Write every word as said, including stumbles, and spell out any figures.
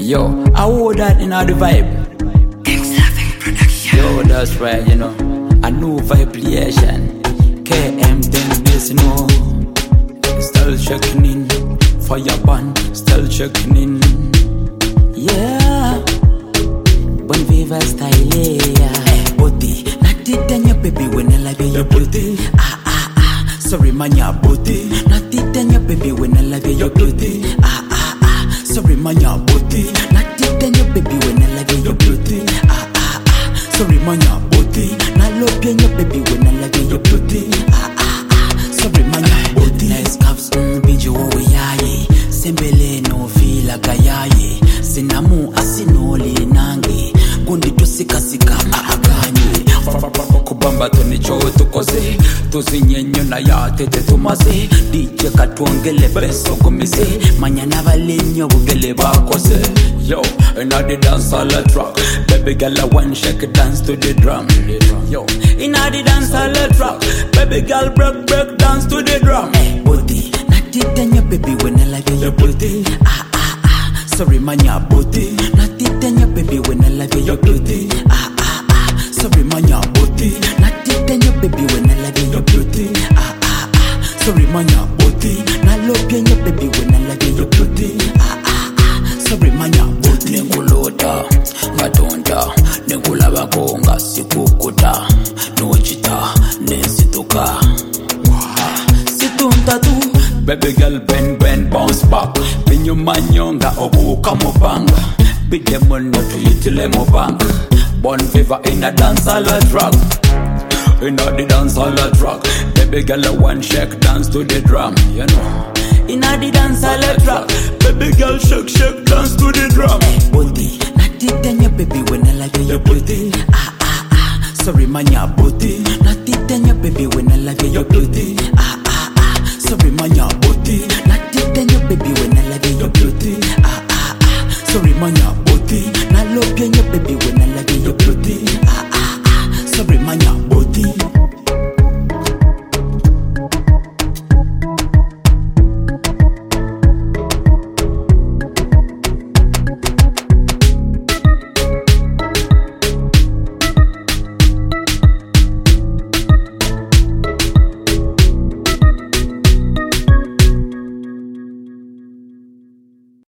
Yo, I hold that in all the vibe. Yo, that's right, you know. A new vibration. K M then this, you know. Still checking in. Fire ban, still checking in. Yeah. Bon viva style, yeah. Hey, body. Not it and your baby when I love your beauty. Ah, ah, ah. Sorry, man, your booty. Not it and your baby when I love your beauty. Ah, ah, ah. Sorry, man, your booty. Not it and your baby when I love your beauty. Ah, ah, ah. Sorry, man, your booty. Not love your baby when I love your beauty. Ah, ah, ah. Sorry, man, your booty. Nice cups, mm, bijo we yaye. Sembele no fila gayaye. Sinamu asinoli nangi. Gundi tusika sika aganye. Kubamba toni choto koze. Tuzi nyenyo na ya tete tumaze. D J katwongele beso kumise. Manyana valenyo bugele bakose. Yo, inna the dance all a track. Baby girl a one shake dance to the drum. Yo, inna the dance all a track. Baby girl break break dance to the drum. Hey, body, not it and your baby when I love your beauty. Ah ah ah, sorry man your booty. Not it and your baby when I love your beauty. Ah ah ah, sorry man your booty. Not it and your baby when I love your beauty. Ah ah ah, sorry man your booty. Not love your baby when I love your beauty. Ah ah ah, sorry man your booty. Nekuloda, ngatonda, nekulaba konga sikukuta, nochita, nesituka. Situnta tu, baby girl bend bend bounce back. Binyo manyonga obuka mubanga. Bide mono to yitile mubanga. Bon viva in a dance all a drag. Inna the dance all a track. Baby girl a one shake dance to the drum, you know. Inna the dance all a track. Baby girl shake shake dance to the drum. Hey, booty, not it and your baby when I love your beauty. Ah ah ah, sorry man your booty. Not it and your baby when I love your beauty.